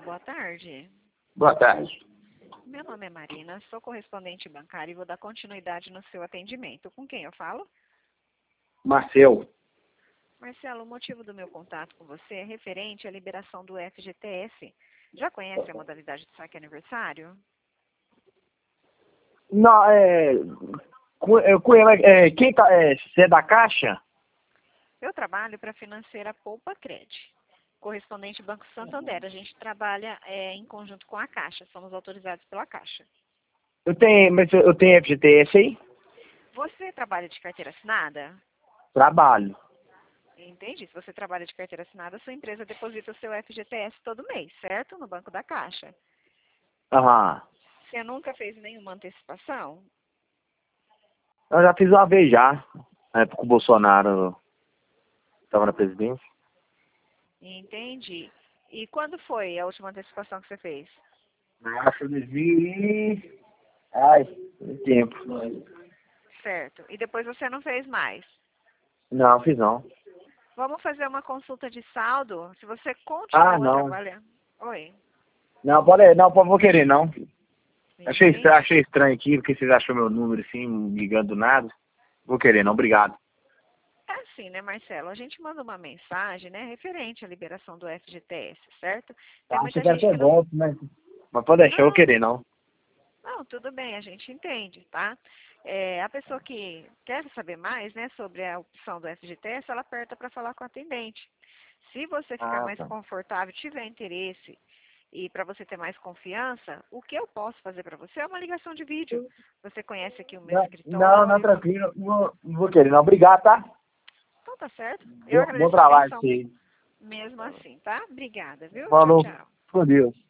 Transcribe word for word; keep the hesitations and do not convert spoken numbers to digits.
boa tarde. Boa tarde. Meu nome é Marina, sou correspondente bancária e vou dar continuidade no seu atendimento. Com quem eu falo? Marcel. Marcelo, o motivo do meu contato com você é referente à liberação do F G T S. Já conhece a modalidade de saque aniversário? Não, é... com- é, com ela- é, quem tá... É, você é da Caixa? Eu trabalho para a financeira Poupa Cred, correspondente Banco Santander. A gente trabalha é, em conjunto com a Caixa, somos autorizados pela Caixa. Eu tenho... Mas eu eu tenho F G T S aí? Você trabalha de carteira assinada? Trabalho. Entendi. Se você trabalha de carteira assinada, sua empresa deposita o seu F G T S todo mês, certo? No Banco da Caixa. Aham. Você nunca fez nenhuma antecipação? Eu já fiz uma vez já. Na época que o Bolsonaro estava na presidência. Entendi. E quando foi a última antecipação que você fez? Acho dois mil e... Ai, muito tempo. Certo. E depois você não fez mais? Não, fiz não. Vamos fazer uma consulta de saldo? Se você Ah, continua não. trabalhando... Oi. Não, pode... Não, não vou querer não. Achei Entendi. estranho, achei estranho aqui, porque vocês acham meu número assim, ligando do nada. Vou querer não, obrigado. É assim, né, Marcelo? A gente manda uma mensagem, né, referente à liberação do F G T S, certo? Tem Tá, achei muita que era gente ter que não... golpe, mas... Mas pode deixar, eu vou Não, querer não. não, tudo bem, a gente entende, tá? É, a pessoa que quer saber mais, né, sobre a opção do F G T S, ela aperta para falar com o atendente. Se você ficar Ah, mais tá. confortável, tiver interesse e para você ter mais confiança, o que eu posso fazer para você é uma ligação de vídeo. Você conhece aqui o meu Não, não, não, escritório. tranquilo. Não vou, não vou querer não. Obrigado, tá? Então tá certo. Eu Bom, bom agradeço a trabalho pra atenção você. mesmo assim, tá? Obrigada, viu? Tchau, Falou. tchau. Com Deus.